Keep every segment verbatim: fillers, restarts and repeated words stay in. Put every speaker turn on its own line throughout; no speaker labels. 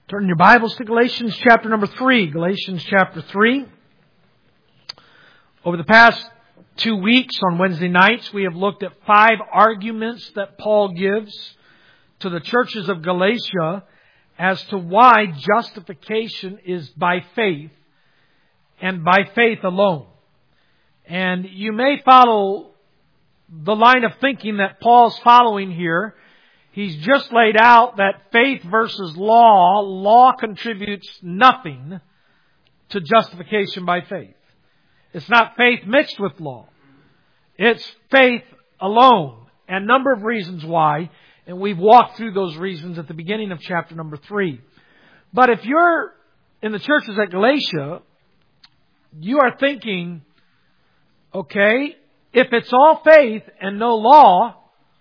Turn your Bibles to Galatians chapter number three. Galatians chapter three. Over the past two weeks on Wednesday nights, we have looked at five arguments that Paul gives to the churches of Galatia as to why justification is by faith and by faith alone. And you may follow the line of thinking that Paul's following here. He's just laid out that faith versus law, law contributes nothing to justification by faith. It's not faith mixed with law. It's faith alone. And a number of reasons why. And we've walked through those reasons at the beginning of chapter number three. But if you're in the churches at Galatia, you are thinking, okay, if it's all faith and no law,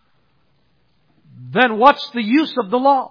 then what's the use of the law?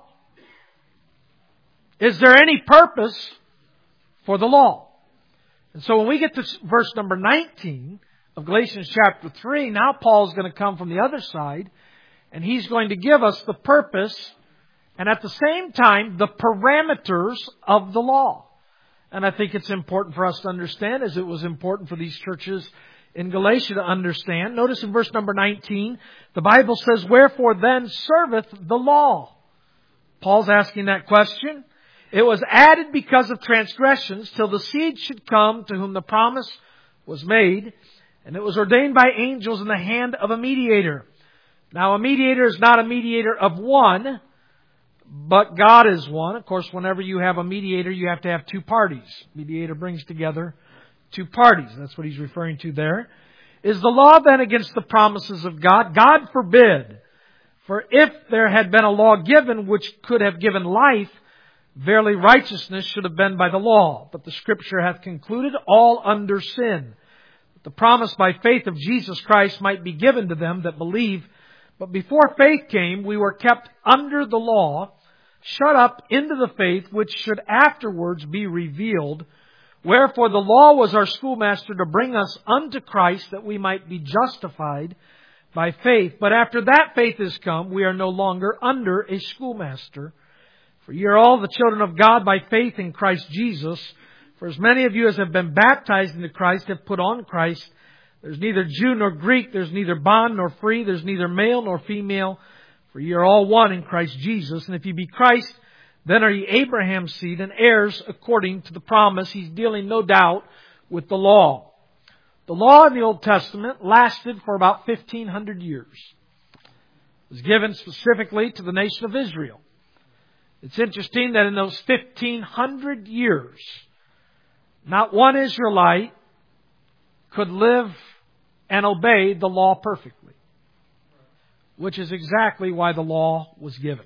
Is there any purpose for the law? And so when we get to verse number nineteen of Galatians chapter three, now Paul's going to come from the other side and he's going to give us the purpose and at the same time the parameters of the law. And I think it's important for us to understand, as it was important for these churches in Galatia to understand. Notice in verse number nineteen, the Bible says, "Wherefore then serveth the law?" Paul's asking that question. "It was added because of transgressions, till the seed should come to whom the promise was made. And it was ordained by angels in the hand of a mediator." Now a mediator is not a mediator of one, but God is one. Of course, whenever you have a mediator, you have to have two parties. Mediator brings together two parties. That's what he's referring to there. "Is the law then against the promises of God? God forbid. For if there had been a law given which could have given life, verily righteousness should have been by the law. But the Scripture hath concluded all under sin, that the promise by faith of Jesus Christ might be given to them that believe. But before faith came, we were kept under the law, shut up into the faith which should afterwards be revealed. Wherefore the law was our schoolmaster to bring us unto Christ, that we might be justified by faith. But after that faith is come, we are no longer under a schoolmaster. For ye are all the children of God by faith in Christ Jesus. For as many of you as have been baptized into Christ have put on Christ. There's neither Jew nor Greek, there's neither bond nor free, there's neither male nor female. For ye are all one in Christ Jesus. And if ye be Christ, then are ye Abraham's seed and heirs according to the promise." He's dealing, no doubt, with the law. The law in the Old Testament lasted for about fifteen hundred years. It was given specifically to the nation of Israel. It's interesting that in those fifteen hundred years, not one Israelite could live and obey the law perfectly, which is exactly why the law was given.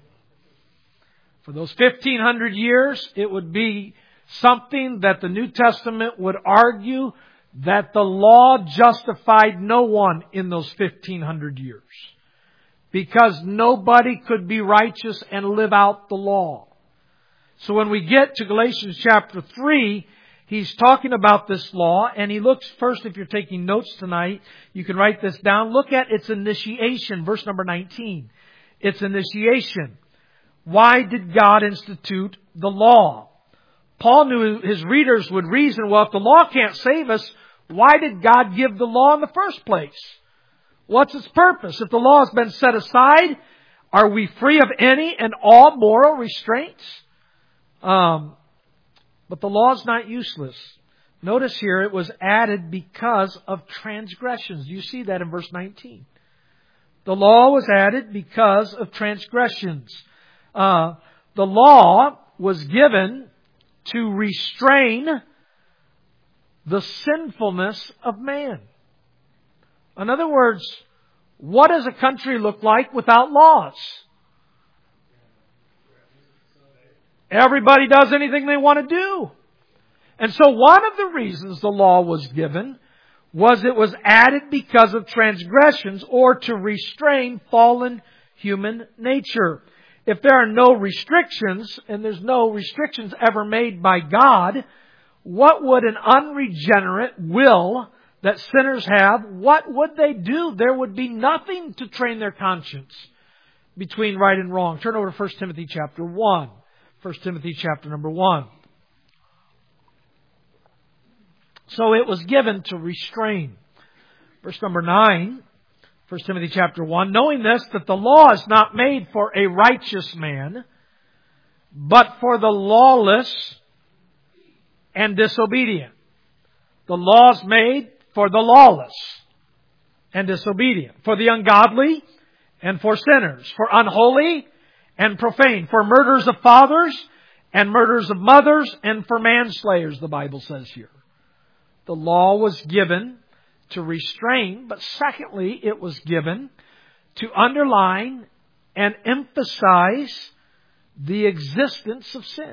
For those fifteen hundred years, it would be something that the New Testament would argue that the law justified no one in those fifteen hundred years, because nobody could be righteous and live out the law. So when we get to Galatians chapter three, he's talking about this law, and he looks first, if you're taking notes tonight, you can write this down. Look at its initiation, verse number nineteen. Its initiation. Why did God institute the law? Paul knew his readers would reason, well, if the law can't save us, why did God give the law in the first place? What's its purpose? If the law has been set aside, are we free of any and all moral restraints? Um, but the law is not useless. Notice here it was added because of transgressions. You see that in verse nineteen. The law was added because of transgressions. Uh, the law was given to restrain the sinfulness of man. In other words, what does a country look like without laws? Everybody does anything they want to do. And so one of the reasons the law was given was it was added because of transgressions, or to restrain fallen human nature. If there are no restrictions, and there's no restrictions ever made by God, what would an unregenerate will that sinners have, what would they do? There would be nothing to train their conscience between right and wrong. Turn over to First Timothy chapter one. First Timothy chapter number one. So it was given to restrain. Verse number nine, First Timothy chapter one. Knowing this, that the law is not made for a righteous man, but for the lawless and disobedient. The law is made for the lawless and disobedient, for the ungodly and for sinners, for unholy and profane, for murderers of fathers and murderers of mothers, and for manslayers, the Bible says here. The law was given to restrain, but secondly, it was given to underline and emphasize the existence of sin.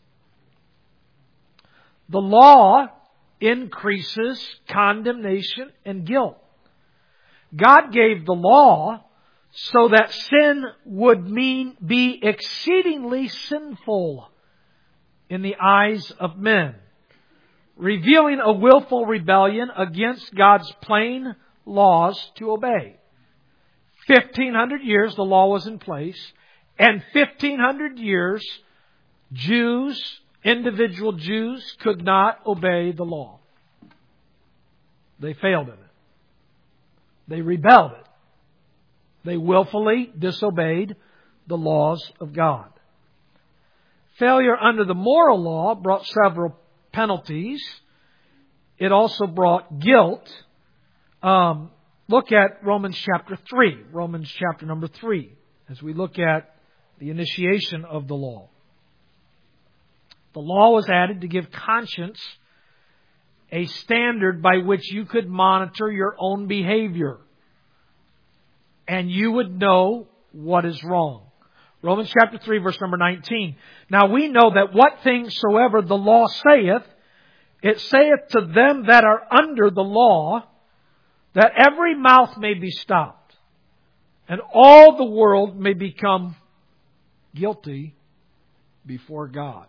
The law increases condemnation and guilt. God gave the law so that sin would mean be exceedingly sinful in the eyes of men, revealing a willful rebellion against God's plain laws to obey. Fifteen hundred years the law was in place, and fifteen hundred years Jews, individual Jews, could not obey the law. They failed in it. They rebelled it. They willfully disobeyed the laws of God. Failure under the moral law brought several penalties. It also brought guilt. Um, look at Romans chapter three. Romans chapter number three. As we look at the initiation of the law. The law was added to give conscience a standard by which you could monitor your own behavior. And you would know what is wrong. Romans chapter three, verse number nineteen. Now we know that what things soever the law saith, it saith to them that are under the law, that every mouth may be stopped, and all the world may become guilty before God.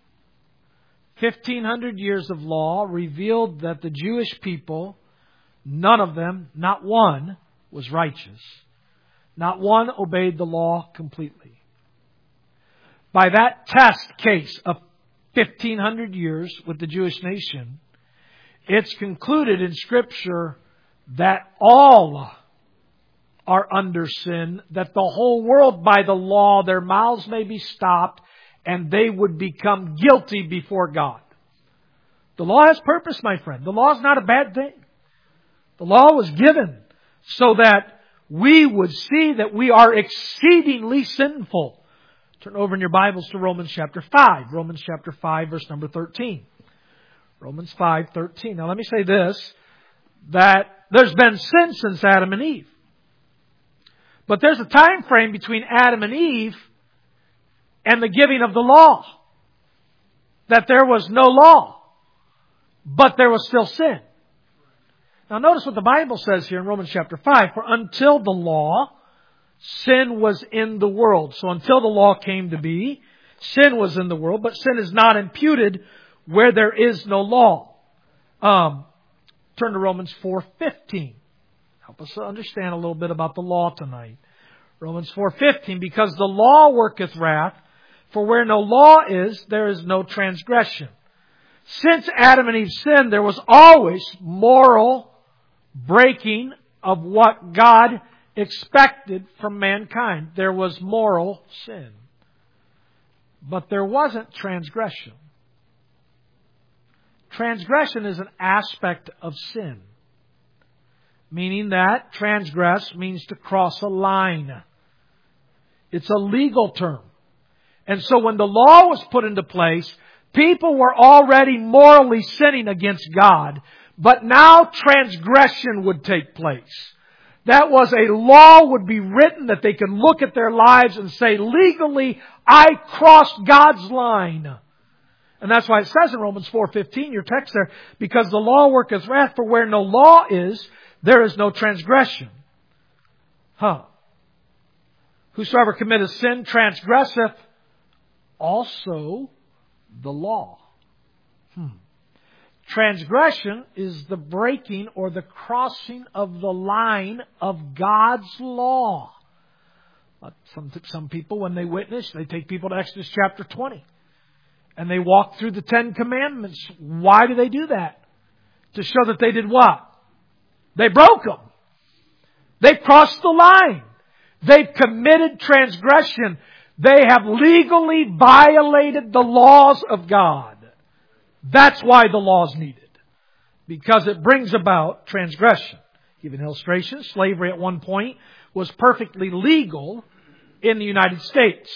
Fifteen hundred years of law revealed that the Jewish people, none of them, not one, was righteous. Not one obeyed the law completely. By that test case of fifteen hundred years with the Jewish nation, it's concluded in Scripture that all are under sin, that the whole world by the law, their mouths may be stopped, and they would become guilty before God. The law has purpose, my friend. The law is not a bad thing. The law was given so that we would see that we are exceedingly sinful. Turn over in your Bibles to Romans chapter five. Romans chapter five, verse number thirteen. Romans five, thirteen. Now let me say this, that there's been sin since Adam and Eve. But there's a time frame between Adam and Eve and the giving of the law. That there was no law, but there was still sin. Now notice what the Bible says here in Romans chapter five. For until the law, sin was in the world. So until the law came to be, sin was in the world, but sin is not imputed where there is no law. Um, turn to Romans four fifteen. Help us to understand a little bit about the law tonight. Romans four fifteen. Because the law worketh wrath, for where no law is, there is no transgression. Since Adam and Eve sinned, there was always moral breaking of what God expected from mankind. There was moral sin. But there wasn't transgression. Transgression is an aspect of sin. Meaning that transgress means to cross a line. It's a legal term. And so when the law was put into place, people were already morally sinning against God. But now transgression would take place. That was a law would be written that they could look at their lives and say, legally, I crossed God's line. And that's why it says in Romans four fifteen, your text there, because the law worketh wrath, for where no law is, there is no transgression. Huh. Whosoever committeth sin transgresseth also the law. Hmm. Transgression is the breaking or the crossing of the line of God's law. Uh, some, some people, when they witness, they take people to Exodus chapter twenty. And they walk through the Ten Commandments. Why do they do that? To show that they did what? They broke them. They've crossed the line. They've committed transgression. They have legally violated the laws of God. That's why the law is needed. Because it brings about transgression. Give an illustration. Slavery at one point was perfectly legal in the United States.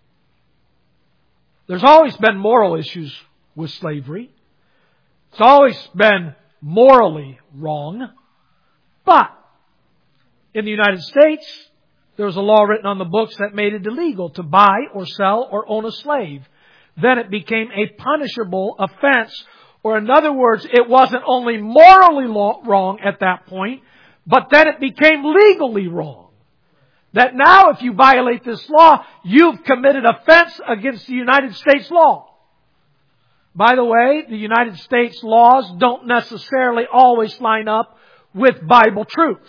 There's always been moral issues with slavery. It's always been morally wrong. But in the United States, there was a law written on the books that made it illegal to buy or sell or own a slave. Then it became a punishable offense. Or in other words, it wasn't only morally wrong at that point, but then it became legally wrong. That now if you violate this law, you've committed offense against the United States law. By the way, the United States laws don't necessarily always line up with Bible truth.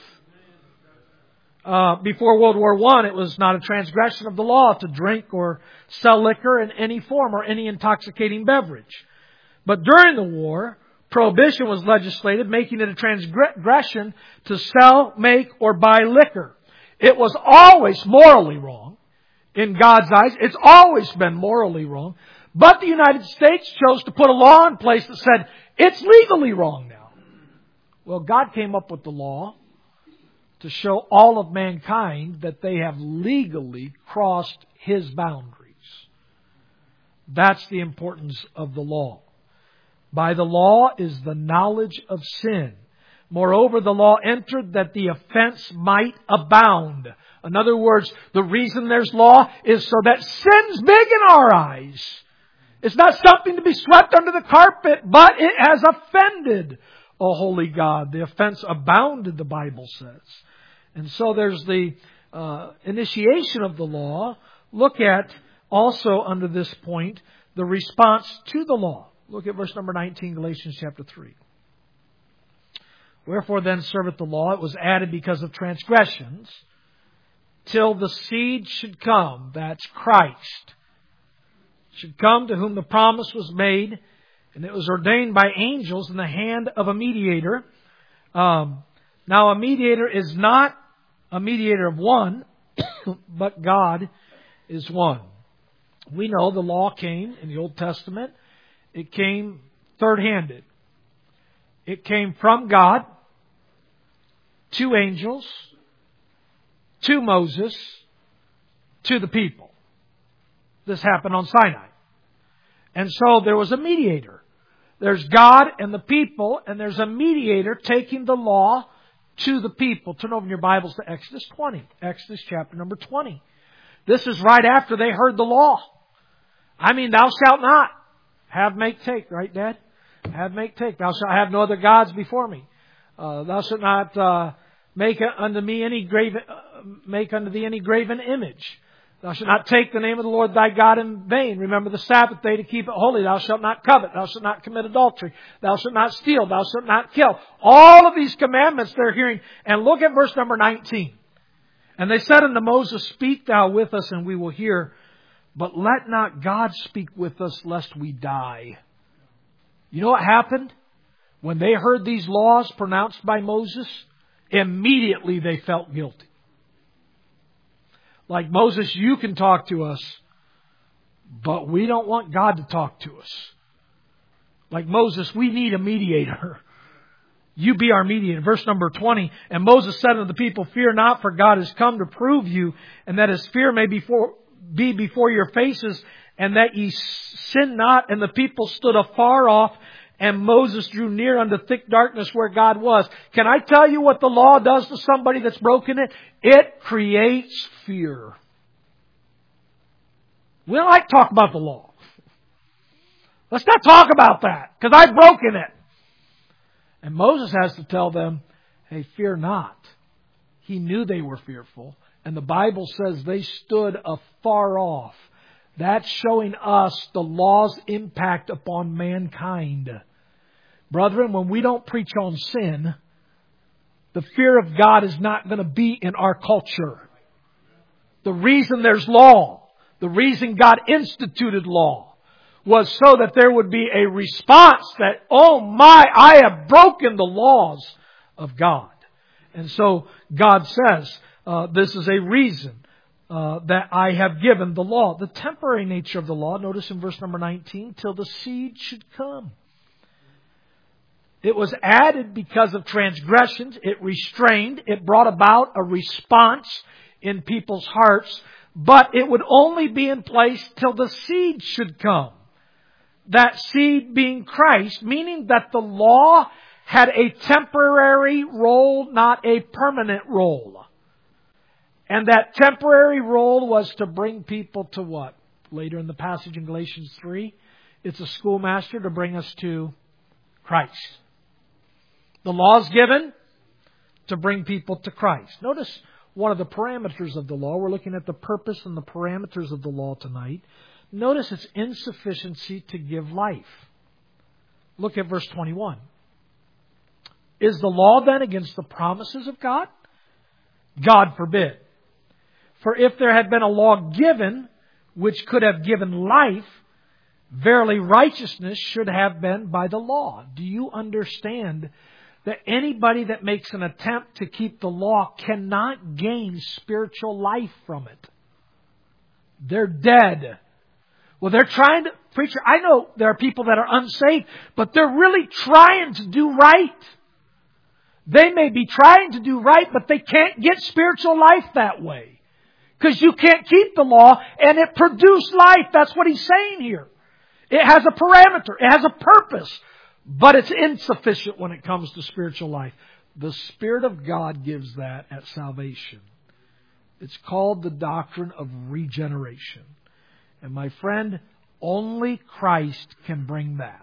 Uh, before World War One, it was not a transgression of the law to drink or sell liquor in any form or any intoxicating beverage. But during the war, prohibition was legislated, making it a transgression to sell, make, or buy liquor. It was always morally wrong in God's eyes. It's always been morally wrong. But the United States chose to put a law in place that said it's legally wrong now. Well, God came up with the law to show all of mankind that they have legally crossed His boundaries. That's the importance of the law. By the law is the knowledge of sin. Moreover, the law entered that the offense might abound. In other words, the reason there's law is so that sin's big in our eyes. It's not something to be swept under the carpet, but it has offended a holy God. The offense abounded, the Bible says. And so there's the uh, initiation of the law. Look at also under this point the response to the law. Look at verse number nineteen, Galatians chapter three. Wherefore then serveth the law? It was added because of transgressions, till the seed should come, that's Christ, should come, to whom the promise was made, and it was ordained by angels in the hand of a mediator. Um, now a mediator is not a mediator of one, but God is one. We know the law came in the Old Testament. It came third-handed. It came from God to angels, to Moses, to the people. This happened on Sinai. And so there was a mediator. There's God and the people, and there's a mediator taking the law to the people. Turn over in your Bibles to Exodus twenty. Exodus chapter number twenty. This is right after they heard the law. I mean, thou shalt not have, make, take. Right, Dad? Have, make, take. Thou shalt have no other gods before me. Uh, thou shalt not uh, make unto me any graven, uh, make unto thee any graven image. Thou shalt not take the name of the Lord thy God in vain. Remember the Sabbath day to keep it holy. Thou shalt not covet. Thou shalt not commit adultery. Thou shalt not steal. Thou shalt not kill. All of these commandments they're hearing. And look at verse number nineteen. And they said unto Moses, Speak thou with us, and we will hear. But let not God speak with us, lest we die. You know what happened? When they heard these laws pronounced by Moses, immediately they felt guilty. Like, Moses, you can talk to us, but we don't want God to talk to us. Like Moses, we need a mediator. You be our mediator. Verse number twenty, And Moses said unto the people, Fear not, for God is come to prove you, and that His fear may before, be before your faces, and that ye sin not. And the people stood afar off, and Moses drew near unto thick darkness where God was. Can I tell you what the law does to somebody that's broken it? It creates fear. We don't like to talk about the law. Let's not talk about that, because I've broken it. And Moses has to tell them, hey, fear not. He knew they were fearful. And the Bible says they stood afar off. That's showing us the law's impact upon mankind. Brethren, when we don't preach on sin, the fear of God is not going to be in our culture. The reason there's law, the reason God instituted law, was so that there would be a response that, oh my, I have broken the laws of God. And so God says, uh, this is a reason uh, that I have given the law. The temporary nature of the law, notice in verse number nineteen, till the seed should come. It was added because of transgressions. It restrained. It brought about a response in people's hearts. But it would only be in place till the seed should come. That seed being Christ, meaning that the law had a temporary role, not a permanent role. And that temporary role was to bring people to what? Later in the passage in Galatians three, it's a schoolmaster to bring us to Christ. The law is given to bring people to Christ. Notice one of the parameters of the law. We're looking at the purpose and the parameters of the law tonight. Notice its insufficiency to give life. Look at verse twenty-one. Is the law then against the promises of God? God forbid. For if there had been a law given which could have given life, verily righteousness should have been by the law. Do you understand that anybody that makes an attempt to keep the law cannot gain spiritual life from it? They're dead. Well, they're trying to, preacher, I know there are people that are unsaved, but they're really trying to do right. They may be trying to do right, but they can't get spiritual life that way. Because you can't keep the law and it produced life. That's what he's saying here. It has a parameter. It has a purpose. But it's insufficient when it comes to spiritual life. The Spirit of God gives that at salvation. It's called the doctrine of regeneration. And my friend, only Christ can bring that.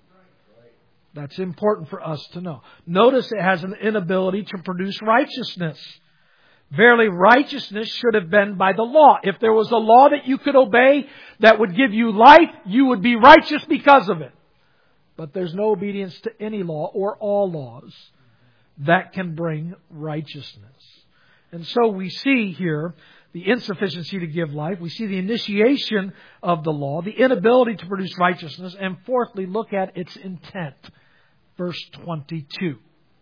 That's important for us to know. Notice it has an inability to produce righteousness. Verily, righteousness should have been by the law. If there was a law that you could obey that would give you life, you would be righteous because of it. But there's no obedience to any law or all laws that can bring righteousness. And so we see here the insufficiency to give life. We see the initiation of the law, the inability to produce righteousness. And fourthly, look at its intent. Verse twenty-two.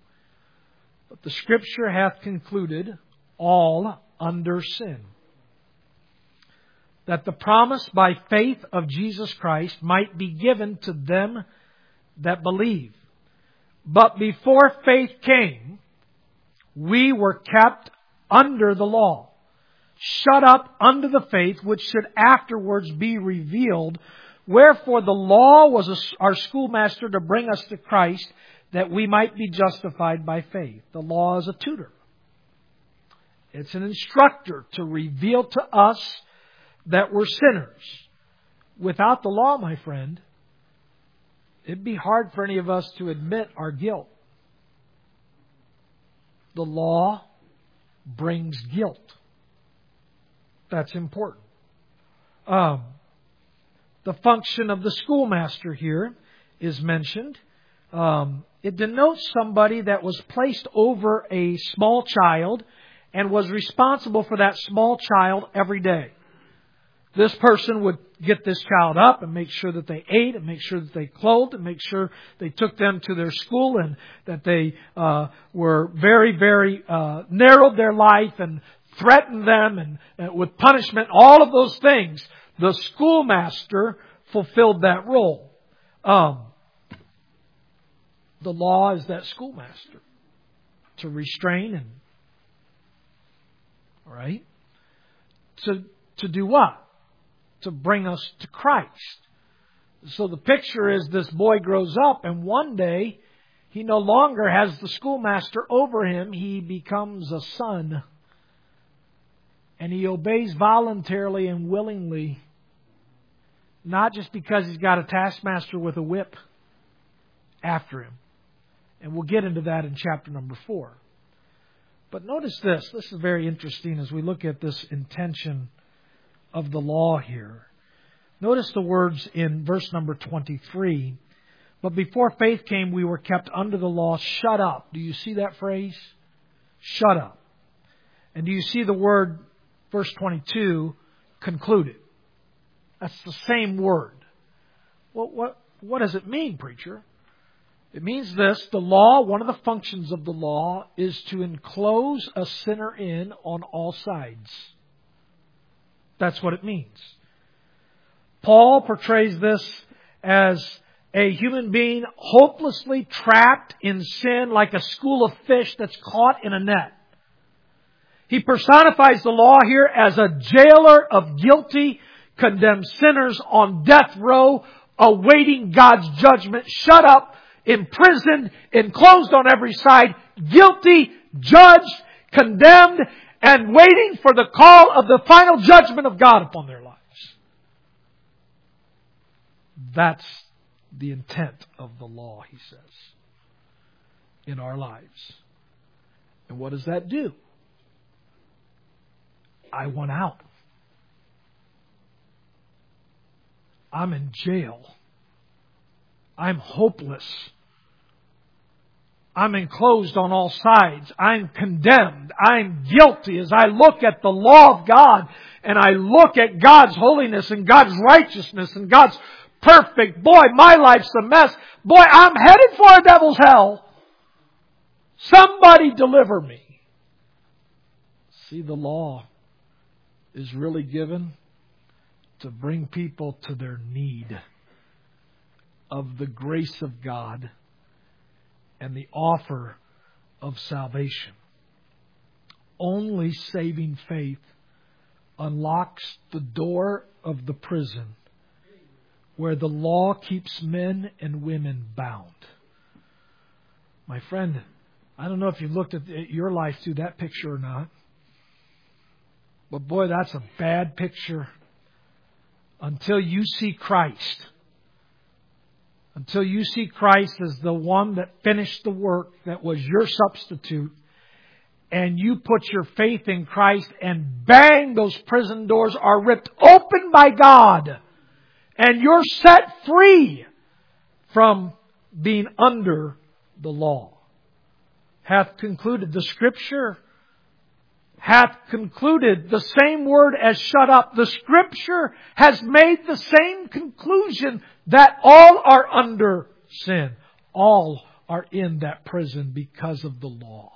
But the Scripture hath concluded all under sin, that the promise by faith of Jesus Christ might be given to them that believe. But before faith came, we were kept under the law, shut up under the faith which should afterwards be revealed. Wherefore the law was our schoolmaster to bring us to Christ, that we might be justified by faith. The law is a tutor. It's an instructor to reveal to us that we're sinners. Without the law, my friend, it'd be hard for any of us to admit our guilt. The law brings guilt. That's important. Um, the function of the schoolmaster here is mentioned. Um, it denotes somebody that was placed over a small child and was responsible for that small child every day. This person would get this child up and make sure that they ate and make sure that they clothed and make sure they took them to their school and that they uh, were very, very uh, narrowed their life and threatened them and, and with punishment, all of those things. The schoolmaster fulfilled that role. Um, the law is that schoolmaster to restrain and All right? To, to do what? To bring us to Christ. So the picture is this boy grows up and one day he no longer has the schoolmaster over him. He becomes a son. And he obeys voluntarily and willingly. Not just because he's got a taskmaster with a whip after him. And we'll get into that in chapter number four. But notice this. This is very interesting as we look at this intention of the law here. Notice the words in verse number twenty-three. But before faith came, we were kept under the law, shut up. Do you see that phrase? Shut up. And do you see the word verse twenty-two, concluded. That's the same word. Well, what, what does it mean, preacher? It means this: the law, one of the functions of the law is to enclose a sinner in on all sides. That's what it means. Paul portrays this as a human being hopelessly trapped in sin like a school of fish that's caught in a net. He personifies the law here as a jailer of guilty, condemned sinners on death row, awaiting God's judgment, shut up, imprisoned, enclosed on every side, guilty, judged, condemned, and waiting for the call of the final judgment of God upon their lives. That's the intent of the law, he says, in our lives. And what does that do? I want out. I'm in jail. I'm hopeless. I'm enclosed on all sides. I'm condemned. I'm guilty. As I look at the law of God and I look at God's holiness and God's righteousness and God's perfect, boy, my life's a mess. Boy, I'm headed for a devil's hell. Somebody deliver me. See, the law is really given to bring people to their need of the grace of God and the offer of salvation. Only saving faith unlocks the door of the prison where the law keeps men and women bound. My friend, I don't know if you've looked at your life through that picture or not, but boy, that's a bad picture until you see Christ. Until you see Christ as the one that finished the work, that was your substitute, and you put your faith in Christ, and bang, those prison doors are ripped open by God. And you're set free from being under the law. Hath concluded. The Scripture hath concluded. The same word as shut up. The Scripture has made the same conclusion that all are under sin. All are in that prison because of the law.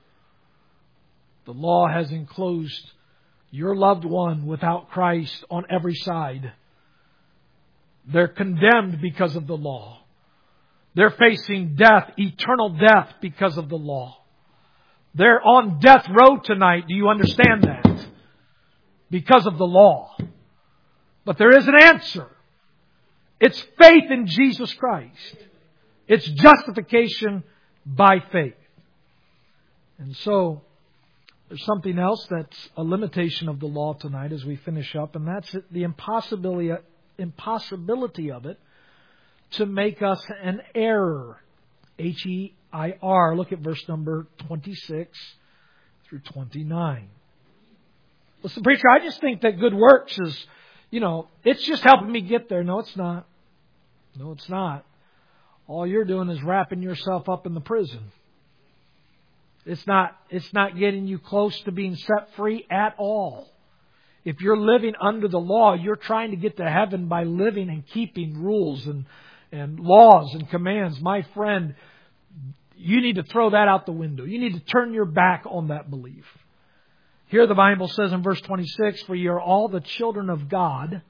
The law has enclosed your loved one without Christ on every side. They're condemned because of the law. They're facing death, eternal death because of the law. They're on death row tonight. Do you understand that? Because of the law. But there is an answer. It's faith in Jesus Christ. It's justification by faith. And so, there's something else that's a limitation of the law tonight as we finish up, and that's the impossibility, impossibility of it to make us an error. H E I R. Look at verse number twenty-six through twenty-nine. Listen, preacher, I just think that good works is, you know, it's just helping me get there. No, it's not. No, it's not. All you're doing is wrapping yourself up in the prison. It's not, it's not getting you close to being set free at all. If you're living under the law, you're trying to get to heaven by living and keeping rules and, and laws and commands. My friend, you need to throw that out the window. You need to turn your back on that belief. Here the Bible says in verse twenty-six, for you are all the children of God.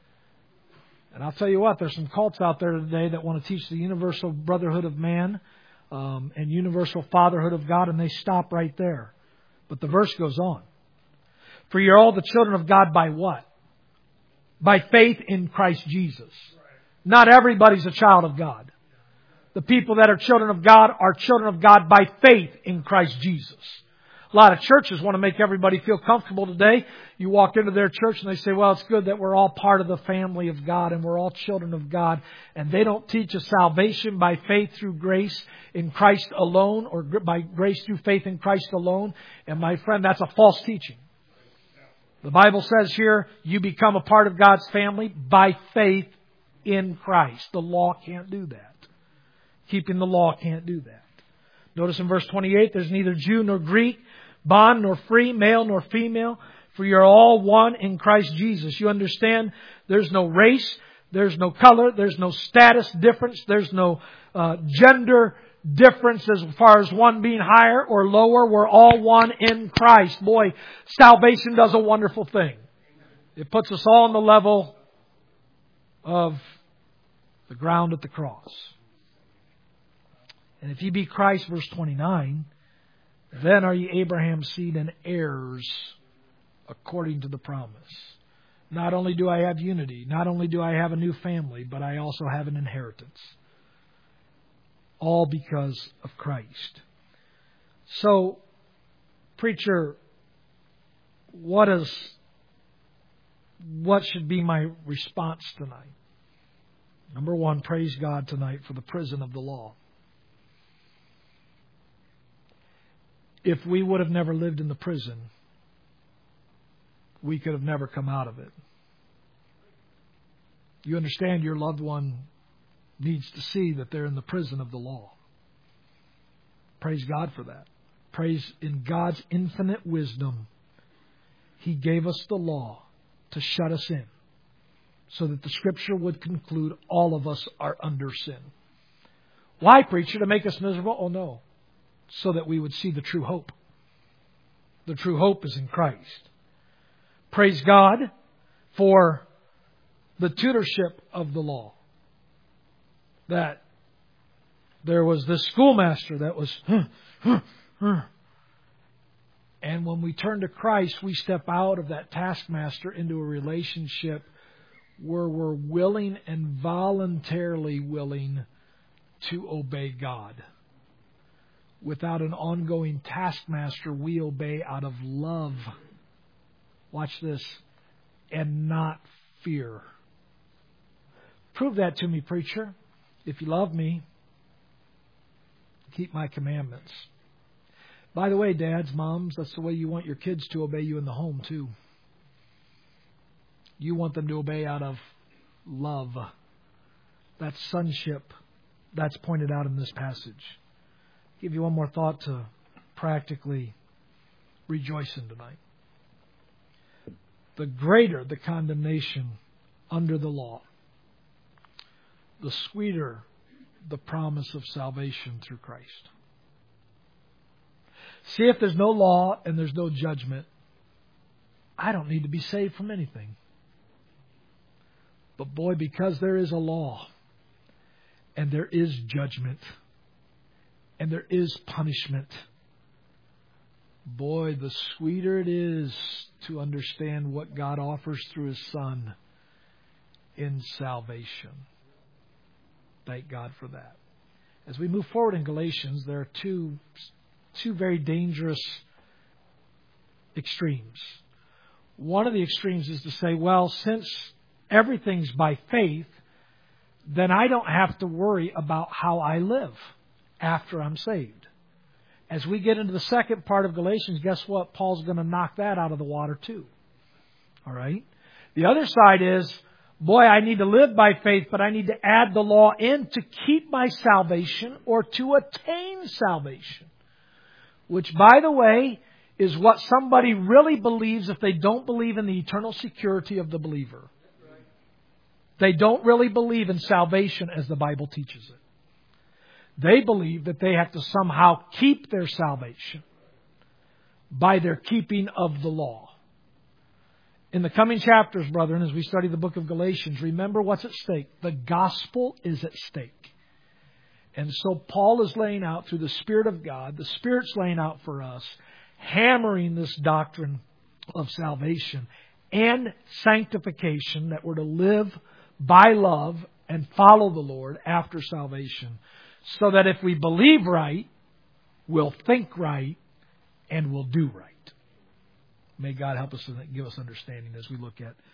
And I'll tell you what, there's some cults out there today that want to teach the universal brotherhood of man um, and universal fatherhood of God, and they stop right there. But the verse goes on. For you're all the children of God by what? By faith in Christ Jesus. Not everybody's a child of God. The people that are children of God are children of God by faith in Christ Jesus. A lot of churches want to make everybody feel comfortable today. You walk into their church and they say, well, it's good that we're all part of the family of God and we're all children of God. And they don't teach us salvation by faith through grace in Christ alone, or by grace through faith in Christ alone. And my friend, that's a false teaching. The Bible says here, you become a part of God's family by faith in Christ. The law can't do that. Keeping the law can't do that. Notice in verse twenty-eight, there's neither Jew nor Greek, bond nor free, male nor female. For you're all one in Christ Jesus. You understand? There's no race. There's no color. There's no status difference. There's no uh, gender difference as far as one being higher or lower. We're all one in Christ. Boy, salvation does a wonderful thing. It puts us all on the level of the ground at the cross. And if ye be Christ, verse twenty-nine, then are ye Abraham's seed and heirs according to the promise. Not only do I have unity, not only do I have a new family, but I also have an inheritance. All because of Christ. So, preacher, what is, what should be my response tonight? Number one, praise God tonight for the prison of the law. If we would have never lived in the prison, we could have never come out of it. You understand your loved one needs to see that they're in the prison of the law. Praise God for that. Praise in God's infinite wisdom. He gave us the law to shut us in so that the Scripture would conclude all of us are under sin. Why, preacher? To make us miserable? Oh, no. So that we would see the true hope. The true hope is in Christ. Praise God for the tutorship of the law. That there was this schoolmaster that was... Huh, huh, huh. And when we turn to Christ, we step out of that taskmaster into a relationship where we're willing and voluntarily willing to obey God. Without an ongoing taskmaster, we obey out of love. Watch this. And not fear. Prove that to me, preacher. If you love me, keep my commandments. By the way, dads, moms, that's the way you want your kids to obey you in the home, too. You want them to obey out of love. That's sonship. That's pointed out in this passage. I'll give you one more thought to practically rejoice in tonight. The greater the condemnation under the law, the sweeter the promise of salvation through Christ. See, if there's no law and there's no judgment, I don't need to be saved from anything. But boy, because there is a law, and there is judgment, and there is punishment, boy, the sweeter it is to understand what God offers through His Son in salvation. Thank God for that. As we move forward in Galatians, there are two, two very dangerous extremes. One of the extremes is to say, well, since everything's by faith, then I don't have to worry about how I live after I'm saved. As we get into the second part of Galatians, guess what? Paul's going to knock that out of the water too. All right? The other side is, boy, I need to live by faith, but I need to add the law in to keep my salvation or to attain salvation. Which, by the way, is what somebody really believes if they don't believe in the eternal security of the believer. They don't really believe in salvation as the Bible teaches it. They believe that they have to somehow keep their salvation by their keeping of the law. In the coming chapters, brethren, as we study the book of Galatians, remember what's at stake. The gospel is at stake. And so Paul is laying out through the Spirit of God, the Spirit's laying out for us, hammering this doctrine of salvation and sanctification, that we're to live by love and follow the Lord after salvation, so that if we believe right, we'll think right, and we'll do right. May God help us and give us understanding as we look at.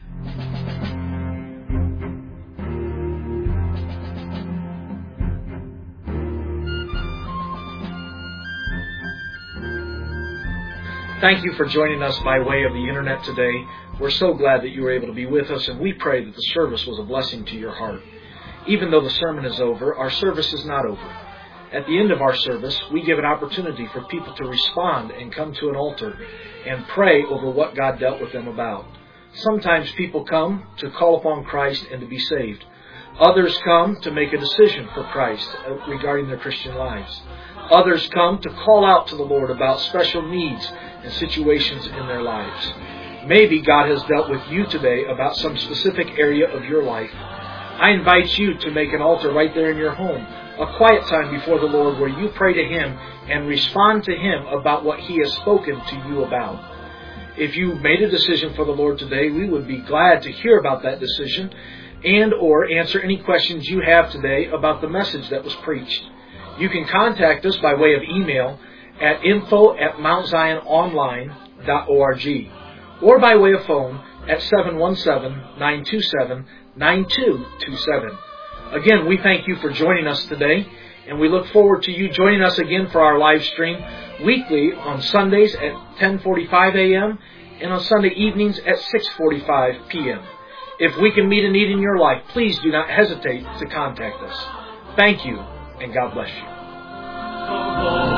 Thank you for joining us by way of the internet today. We're so glad that you were able to be with us, and we pray that the service was a blessing to your heart. Even though the sermon is over, our service is not over. At the end of our service, we give an opportunity for people to respond and come to an altar and pray over what God dealt with them about. Sometimes people come to call upon Christ and to be saved. Others come to make a decision for Christ regarding their Christian lives. Others come to call out to the Lord about special needs and situations in their lives. Maybe God has dealt with you today about some specific area of your life. I invite you to make an altar right there in your home, a quiet time before the Lord where you pray to Him and respond to Him about what He has spoken to you about. If you made a decision for the Lord today, we would be glad to hear about that decision and or answer any questions you have today about the message that was preached. You can contact us by way of email at info at mount zion online dot org or by way of phone at seven one seven, nine two seven, nine two two seven. Again, we thank you for joining us today, and we look forward to you joining us again for our live stream weekly on Sundays at ten forty-five a.m. and on Sunday evenings at six forty-five p.m. If we can meet a need in your life, please do not hesitate to contact us. Thank you, and God bless you.